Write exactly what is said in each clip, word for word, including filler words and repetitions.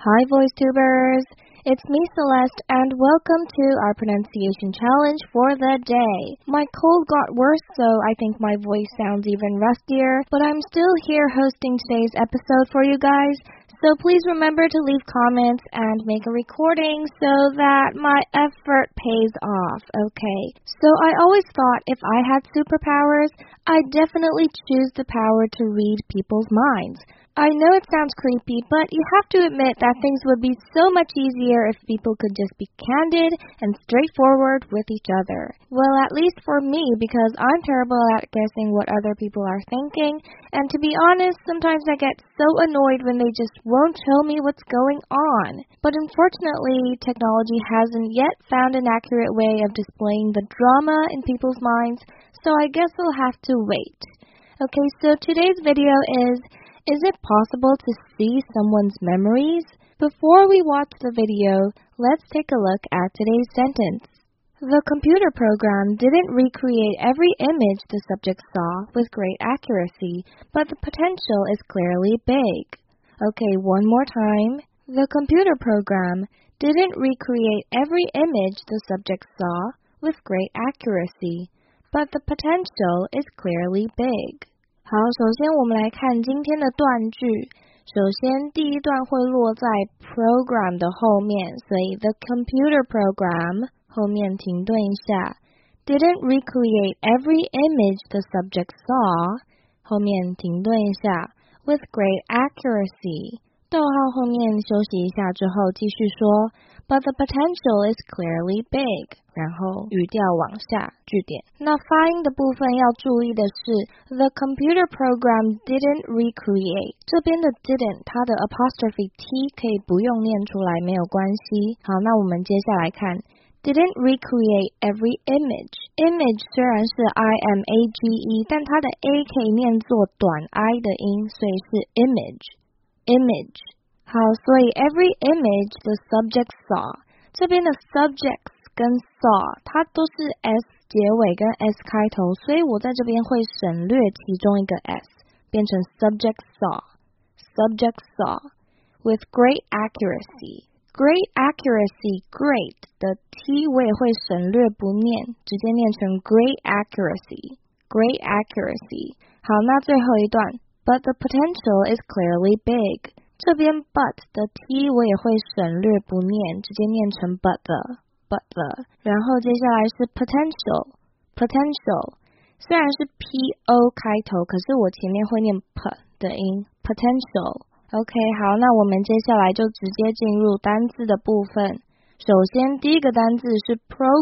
Hi VoiceTubers, it's me Celeste and welcome to our pronunciation challenge for the day. My cold got worse so I think my voice sounds even rustier, but I'm still here hosting today's episode for you guys, so please remember to leave comments and make a recording so that my effort pays off, okay? So I always thought if I had superpowers, I'd definitely choose the power to read people's minds. I know it sounds creepy, but you have to admit that things would be so much easier if people could just be candid and straightforward with each other. Well, at least for me, because I'm terrible at guessing what other people are thinking, and to be honest, sometimes I get so annoyed when they just won't tell me what's going on. But unfortunately, technology hasn't yet found an accurate way of displaying the drama in people's minds, so I guess we'll have to wait. Okay, so today's video is... Is it possible to see someone's memories? Before we watch the video, let's take a look at today's sentence. The computer program didn't recreate every image the subject saw with great accuracy, but the potential is clearly big. Okay, one more time. The computer program didn't recreate every image the subject saw with great accuracy, but the potential is clearly big. 好，首先我们来看今天的断句。首先第一段会落在 program 的后面，所以 the computer program 后面停顿一下。Didn't recreate every image the subject saw 后面停顿一下 with great accuracy 逗号后面休息一下之后继续说 But the potential is clearly big 然后语调往下句点。那发音的部分要注意的是 The computer program didn't recreate 这边的 didn't 它的 apostrophe t 可以不用念出来没有关系。好，那我们接下来看Didn't recreate every image. Image 虽然是 I M A G E 但它的 A 可以念作短 I 的音，所以是 image. Image. 好，所以 every image the subject saw. 这边的 subjects 跟 saw 它都是 S 结尾跟 S 开头，所以我在这边会省略其中一个 S 变成 subject saw. Subject saw. With great accuracy.Great accuracy, great 的 T 我也会省略不念，直接念成 great accuracy, great accuracy. 好，那最后一段 But the potential is clearly big. 这边 but 的 T 我也会省略不念，直接念成 but the, but the. 然后接下来是 potential, potential. 虽然是 P O 开头，可是我前面会念 P 的音 potential.OK， 好，那我们接下来就直接进入单字的部分。首先，第一个单字是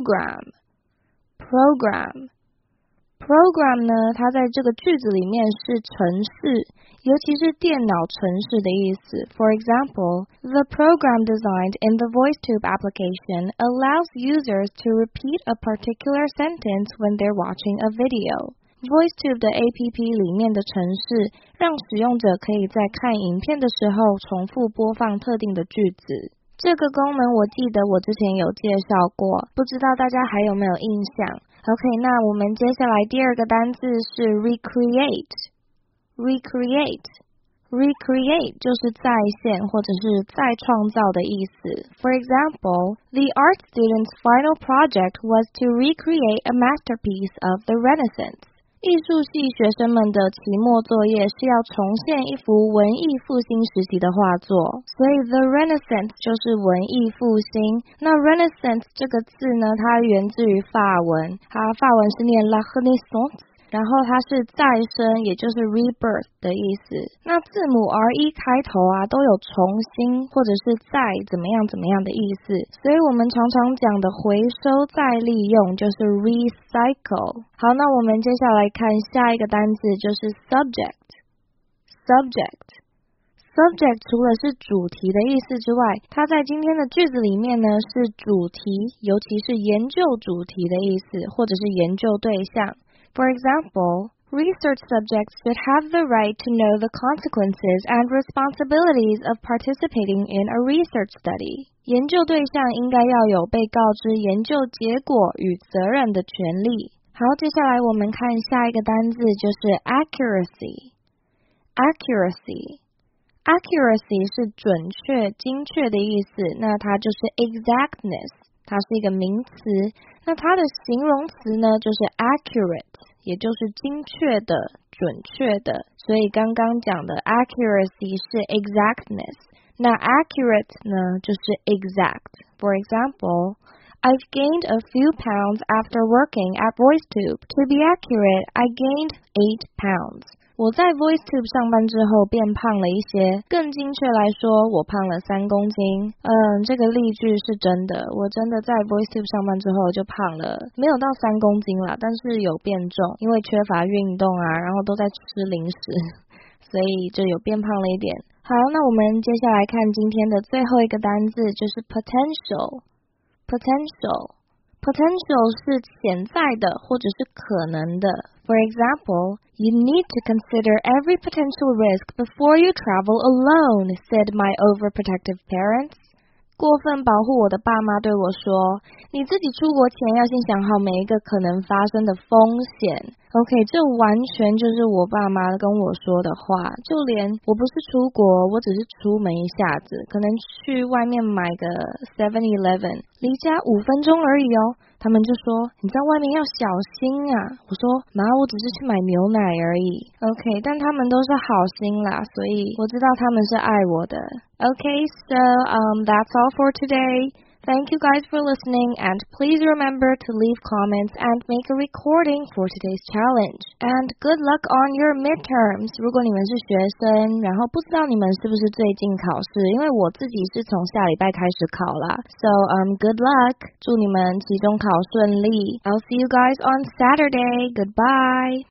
program。program。program 呢，它在这个句子里面是程式，尤其是电脑程式的意思。For example, the program designed in the VoiceTube application allows users to repeat a particular sentence when they're watching a video.VoiceTube 的 A P P 里面的程式，让使用者可以在看影片的时候重复播放特定的句子。这个功能我记得我之前有介绍过，不知道大家还有没有印象 ？OK， 那我们接下来第二个单字是 recreate。recreate。recreate 就是再现或者是再创造的意思。For example, the art student's final project was to recreate a masterpiece of the Renaissance.艺术系学生们的期末作业是要重现一幅文艺复兴时期的画作，所以 the Renaissance 就是文艺复兴。那 Renaissance 这个字呢，它源自于法文，它法文是念 la Renaissance， 然后它是再生，也就是 rebirth 的意思。那字母 R E 开头啊，都有重新或者是再怎么样怎么样的意思，所以我们常常讲的回收再利用就是 recycle。好，那我们接下来看下一个单字就是 subject。subject。subject 除了是主题的意思之外，它在今天的句子里面呢是主题，尤其是研究主题的意思，或者是研究对象。For example, research subjects should have the right to know the consequences and responsibilities of participating in a research study. 研究对象应该要有被告知研究结果与责任的权利。好，接下来我们看下一个单字就是 accuracy。accuracy。 accuracy 是准确、精确的意思，那它就是 exactness， 它是一个名词，那它的形容词呢就是 accurate， 也就是精确的、准确的，所以刚刚讲的 accuracy 是 exactness， 那 accurate 呢就是 exact。 For example, I've gained a few pounds after working at VoiceTube. To be accurate, I gained eight pounds. 我在 VoiceTube 上班之后变胖了一些，更精确来说，我胖了三公斤。嗯，这个例句是真的，我真的在 VoiceTube 上班之后就胖了，没有到三公斤啦，但是有变重，因为缺乏运动啊，然后都在吃零食，所以就有变胖了一点。好，那我们接下来看今天的最后一个单字，就是 potential。potential。potential 是潜在的或者是可能的。For example, you need to consider every potential risk before you travel alone, said my overprotective parents. 过分保护我的爸妈对我说，你自己出国前要先想好每一个可能发生的风险。OK， 这完全就是我爸妈跟我说的话，就连我不是出国，我只是出门一下子，可能去外面买个 seven eleven， 离家五分钟而已哦，他们就说你在外面要小心啊。我说妈，我只是去买牛奶而已。 OK， 但他们都是好心啦，所以我知道他们是爱我的。Okay, so um, that's all for today. Thank you guys for listening, and please remember to leave comments and make a recording for today's challenge. And good luck on your midterms. 如果你们是学生，然后不知道你们是不是最近考试，因为我自己是从下礼拜开始考啦。So um, good luck. 祝你们期中考顺利。I'll see you guys on Saturday. Goodbye.